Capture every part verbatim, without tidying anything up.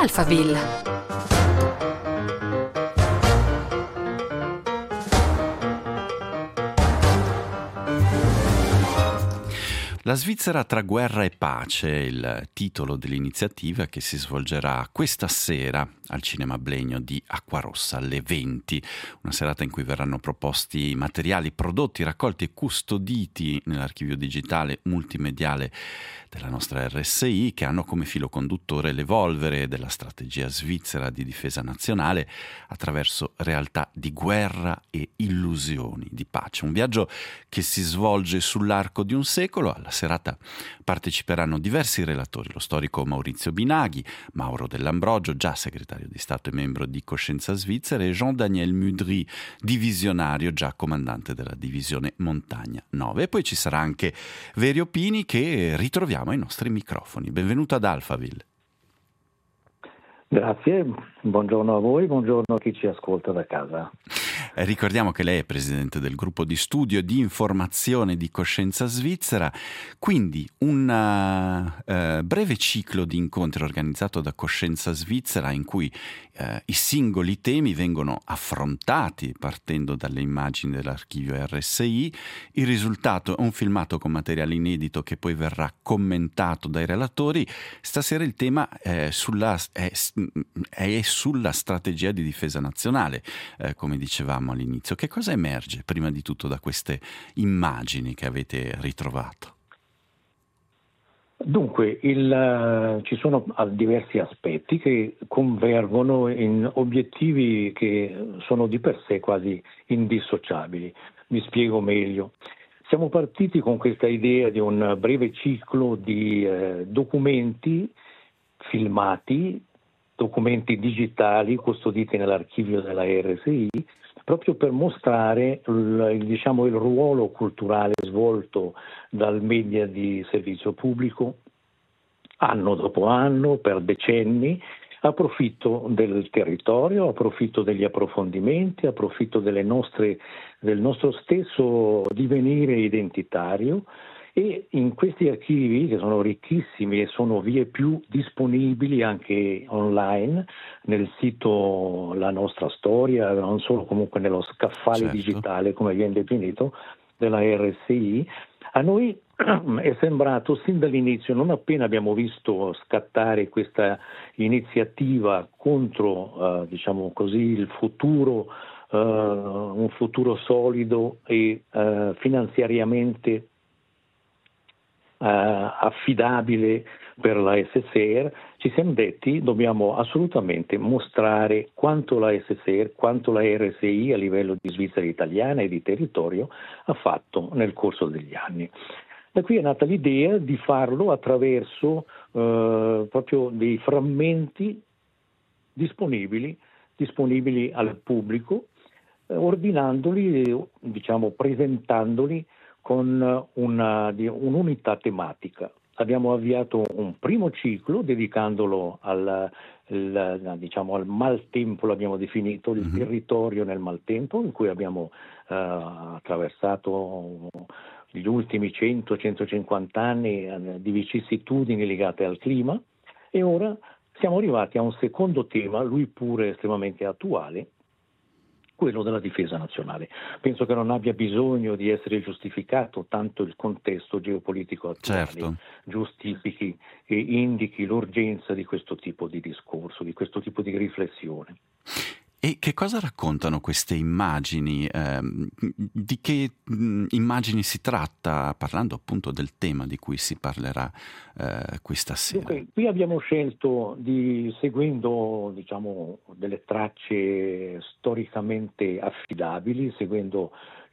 Alphaville. La Svizzera tra guerra e pace è il titolo dell'iniziativa che si svolgerà questa sera al Cinema Blegno di Acquarossa alle venti, una serata in cui verranno proposti materiali prodotti, raccolti e custoditi nell'archivio digitale multimediale della nostra R S I, che hanno come filo conduttore l'evolvere della strategia svizzera di difesa nazionale attraverso realtà di guerra e illusioni di pace. Un viaggio che si svolge sull'arco di un secolo. Alla serata parteciperanno diversi relatori, lo storico Maurizio Binaghi, Mauro Dell'Ambrogio, già segretario di Stato e membro di Coscienza Svizzera, e Jean-Daniel Mudry, divisionario, già comandante della divisione Montagna nove. E poi ci sarà anche Verio Pini, che ritroviamo ai nostri microfoni. Benvenuto ad Alphaville. Grazie, buongiorno a voi, buongiorno a chi ci ascolta da casa. Eh, ricordiamo che lei è presidente del gruppo di studio e di informazione di Coscienza Svizzera, quindi un uh, uh, breve ciclo di incontri organizzato da Coscienza Svizzera in cui uh, i singoli temi vengono affrontati partendo dalle immagini dell'archivio R S I. Il risultato è un filmato con materiale inedito che poi verrà commentato dai relatori. Stasera il tema è sulla, è, è sulla strategia di difesa nazionale, eh, come dicevamo all'inizio. Che cosa emerge prima di tutto da queste immagini che avete ritrovato? Dunque, il, uh, ci sono diversi aspetti che convergono in obiettivi che sono di per sé quasi indissociabili. Mi spiego meglio. Siamo partiti con questa idea di un breve ciclo di eh, documenti filmati, documenti digitali custoditi nell'archivio della R S I, proprio per mostrare il, diciamo, il ruolo culturale svolto dal media di servizio pubblico anno dopo anno, per decenni, a profitto del territorio, a profitto degli approfondimenti, a profitto delle nostre, del nostro stesso divenire identitario. E in questi archivi, che sono ricchissimi e sono vie più disponibili anche online nel sito La Nostra Storia, non solo, comunque nello scaffale certo. digitale, come viene definito, della R S I, a noi è sembrato sin dall'inizio, non appena abbiamo visto scattare questa iniziativa contro, eh, diciamo così, il futuro, eh, un futuro solido e eh, finanziariamente Uh, affidabile per la S S R, ci siamo detti dobbiamo assolutamente mostrare quanto la S S R, quanto la R S I a livello di Svizzera italiana e di territorio ha fatto nel corso degli anni. Da qui è nata l'idea di farlo attraverso uh, proprio dei frammenti disponibili, disponibili al pubblico, eh, ordinandoli, diciamo presentandoli con una, un'unità tematica. Abbiamo avviato un primo ciclo dedicandolo al, il, diciamo, al maltempo, l'abbiamo definito, il mm-hmm. territorio nel maltempo, in cui abbiamo uh, attraversato gli ultimi cento centocinquanta anni uh, di vicissitudini legate al clima, e ora siamo arrivati a un secondo tema, lui pure estremamente attuale, quello della difesa nazionale. Penso che non abbia bisogno di essere giustificato, tanto il contesto geopolitico attuale certo. giustifichi e indichi l'urgenza di questo tipo di discorso, di questo tipo di riflessione. E che cosa raccontano queste immagini? Eh, di che mh, immagini si tratta, parlando appunto del tema di cui si parlerà eh, questa sera? Dunque, qui abbiamo scelto di, seguendo diciamo, delle tracce storicamente affidabili, seguendo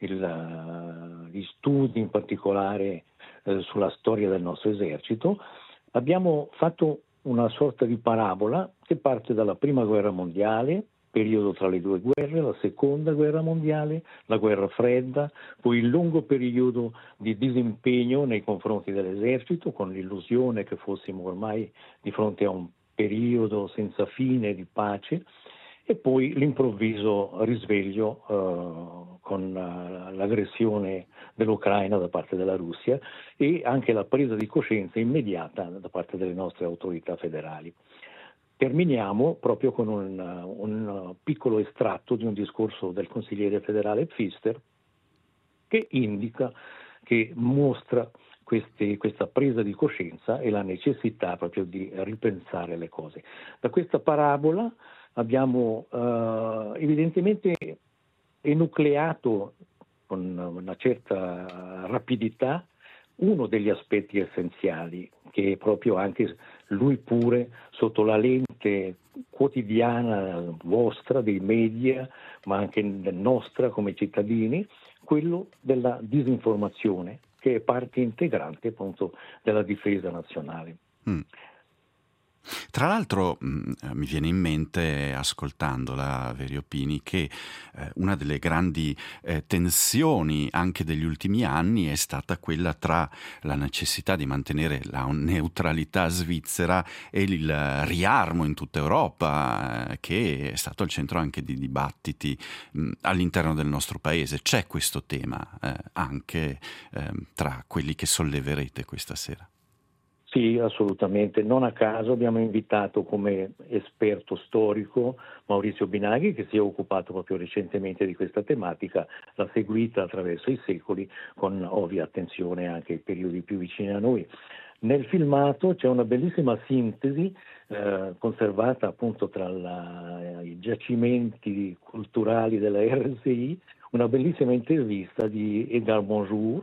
il, gli studi in particolare eh, sulla storia del nostro esercito, abbiamo fatto una sorta di parabola che parte dalla Prima Guerra Mondiale, periodo tra le due guerre, la Seconda Guerra Mondiale, la Guerra Fredda, poi il lungo periodo di disimpegno nei confronti dell'esercito, con l'illusione che fossimo ormai di fronte a un periodo senza fine di pace, e poi l'improvviso risveglio eh, con uh, l'aggressione dell'Ucraina da parte della Russia e anche la presa di coscienza immediata da parte delle nostre autorità federali. terminiamo proprio con un, un piccolo estratto di un discorso del consigliere federale Pfister che indica, che mostra questi, questa presa di coscienza e la necessità proprio di ripensare le cose. Da questa parabola abbiamo eh, evidentemente enucleato con una certa rapidità uno degli aspetti essenziali, che è proprio anche lui pure sotto la lente quotidiana vostra, dei media, ma anche nostra come cittadini, quello della disinformazione, che è parte integrante appunto della difesa nazionale. Mm. Tra l'altro mh, mi viene in mente, ascoltandola, Veriopini, che eh, una delle grandi eh, tensioni anche degli ultimi anni è stata quella tra la necessità di mantenere la neutralità svizzera e il riarmo in tutta Europa, eh, che è stato al centro anche di dibattiti mh, all'interno del nostro paese. C'è questo tema eh, anche eh, tra quelli che solleverete questa sera? Sì, assolutamente. Non a caso abbiamo invitato come esperto storico Maurizio Binaghi, che si è occupato proprio recentemente di questa tematica, l'ha seguita attraverso i secoli con ovvia attenzione anche ai periodi più vicini a noi. Nel filmato c'è una bellissima sintesi eh, conservata appunto tra la, i giacimenti culturali della R S I, una bellissima intervista di Edgar Bonjour,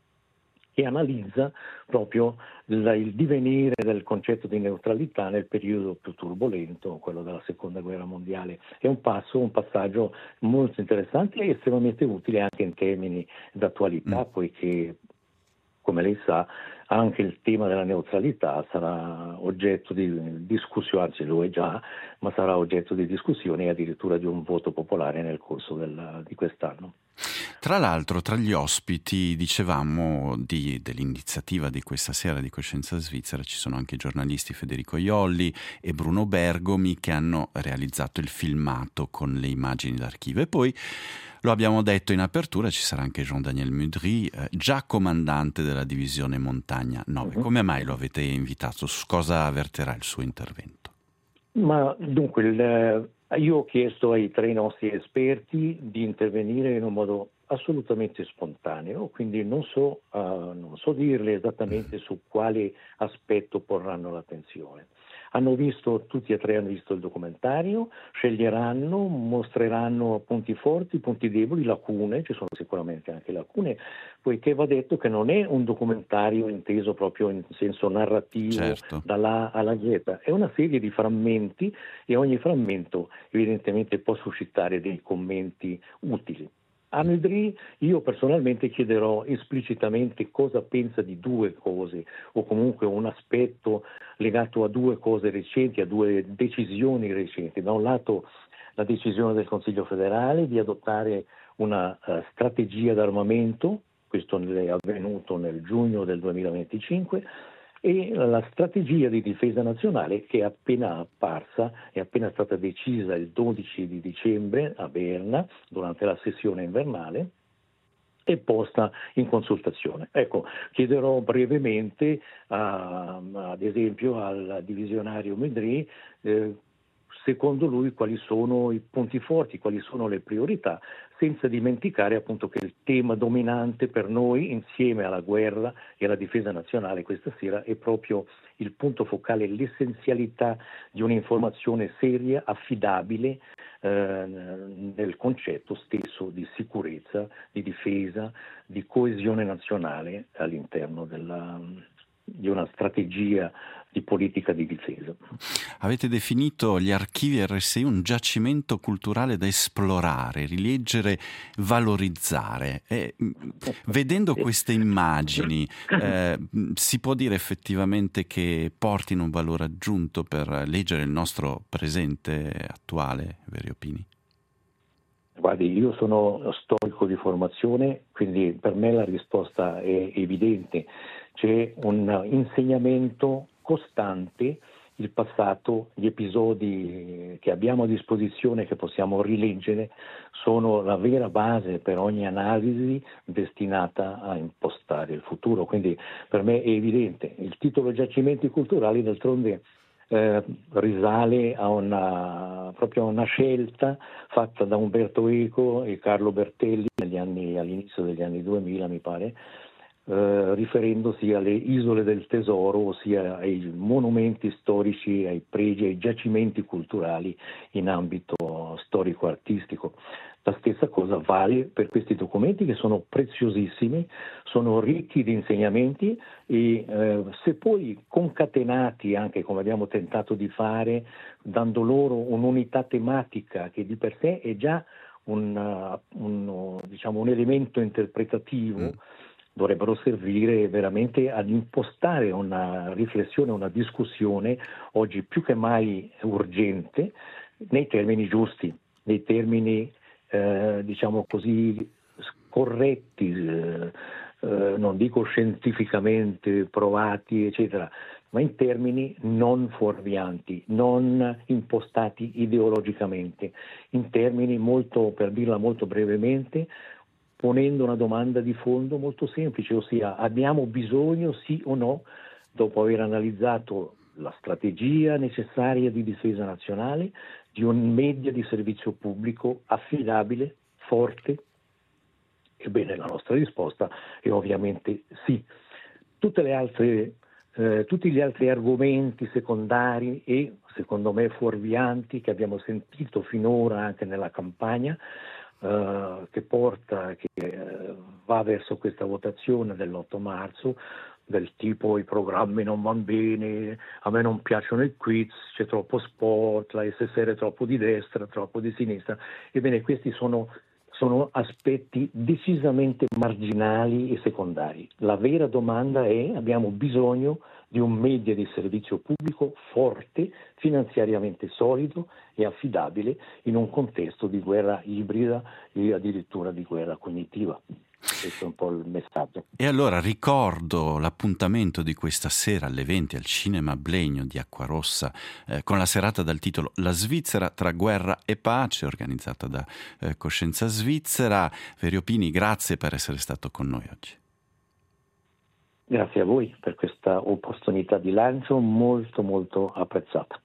che analizza proprio la, il divenire del concetto di neutralità nel periodo più turbolento, quello della seconda guerra mondiale. È un passo, un passaggio molto interessante e estremamente utile anche in termini d'attualità, mm. poiché, come lei sa, anche il tema della neutralità sarà oggetto di discussione, anzi lo è già, ma sarà oggetto di discussione e addirittura di un voto popolare nel corso del, di quest'anno. Tra l'altro, tra gli ospiti, dicevamo di, dell'iniziativa di questa sera di Coscienza Svizzera, ci sono anche i giornalisti Federico Iolli e Bruno Bergomi che hanno realizzato il filmato con le immagini d'archivio. E poi, lo abbiamo detto in apertura, ci sarà anche Jean-Daniel Mudry, eh, già comandante della divisione Montagna nove. Uh-huh. Come mai lo avete invitato? Su cosa avverterà il suo intervento? Ma dunque, il, io ho chiesto ai tre nostri esperti di intervenire in un modo assolutamente spontaneo, quindi non so, uh, non so dirle esattamente su quale aspetto porranno l'attenzione. Hanno visto, tutti e tre hanno visto il documentario, sceglieranno, mostreranno punti forti, punti deboli, lacune, ci sono sicuramente anche lacune, poiché va detto che non è un documentario inteso proprio in senso narrativo, certo, dall'A alla Z, è una serie di frammenti e ogni frammento evidentemente può suscitare dei commenti utili. A Mudry io personalmente chiederò esplicitamente cosa pensa di due cose, o comunque un aspetto legato a due cose recenti, a due decisioni recenti. Da un lato la decisione del Consiglio federale di adottare una uh, strategia d'armamento, questo è avvenuto nel giugno del duemilaventicinque, e la strategia di difesa nazionale che è appena apparsa, è appena stata decisa il dodici di dicembre a Berna durante la sessione invernale e posta in consultazione. Ecco, chiederò brevemente a, ad esempio al divisionario Mudry eh, secondo lui quali sono i punti forti, quali sono le priorità, senza dimenticare appunto che il tema dominante per noi insieme alla guerra e alla difesa nazionale questa sera è proprio il punto focale, l'essenzialità di un'informazione seria, affidabile eh, nel concetto stesso di sicurezza, di difesa, di coesione nazionale all'interno della, di una strategia di politica di difesa. Avete definito gli archivi R S I un giacimento culturale da esplorare, rileggere, valorizzare. E, vedendo queste immagini, eh, si può dire effettivamente che portino un valore aggiunto per leggere il nostro presente attuale, Veriopini? Guardi, io sono storico di formazione, quindi per me la risposta è evidente. C'è un insegnamento costante, il passato, gli episodi che abbiamo a disposizione, che possiamo rileggere, sono la vera base per ogni analisi destinata a impostare il futuro. Quindi per me è evidente. Il titolo Giacimenti culturali, d'altronde, eh, risale a una, proprio a una scelta fatta da Umberto Eco e Carlo Bertelli negli anni, all'inizio degli anni duemila, mi pare, eh, riferendosi alle isole del tesoro, ossia ai monumenti storici, ai pregi, ai giacimenti culturali in ambito storico-artistico. La stessa cosa vale per questi documenti, che sono preziosissimi, sono ricchi di insegnamenti e eh, se poi concatenati, anche come abbiamo tentato di fare, dando loro un'unità tematica che di per sé è già un, uh, un, diciamo, un elemento interpretativo, mm. dovrebbero servire veramente ad impostare una riflessione, una discussione oggi più che mai urgente, nei termini giusti, nei termini Eh, diciamo così corretti, eh, eh, non dico scientificamente provati, eccetera, ma in termini non fuorvianti, non impostati ideologicamente, in termini molto, per dirla molto brevemente, ponendo una domanda di fondo molto semplice, ossia abbiamo bisogno, sì o no, dopo aver analizzato la strategia necessaria di difesa nazionale, di un media di servizio pubblico affidabile, forte? Ebbene, la nostra risposta è ovviamente sì. Tutte le altre, eh, tutti gli altri argomenti secondari e, secondo me, fuorvianti che abbiamo sentito finora anche nella campagna, eh, che porta, che eh, va verso questa votazione dell'otto marzo, del tipo i programmi non vanno bene, a me non piacciono i quiz, c'è troppo sport, la S S R è troppo di destra, troppo di sinistra. Ebbene, questi sono, sono aspetti decisamente marginali e secondari. La vera domanda è: abbiamo bisogno di un media di servizio pubblico forte, finanziariamente solido e affidabile in un contesto di guerra ibrida e addirittura di guerra cognitiva. Questo è un po' il messaggio. E allora ricordo l'appuntamento di questa sera alle venti al Cinema Blegno di Acquarossa, eh, con la serata dal titolo La Svizzera tra guerra e pace, organizzata da eh, Coscienza Svizzera. Verio Pini, grazie per essere stato con noi oggi. Grazie a voi per questa opportunità di lancio molto molto apprezzata.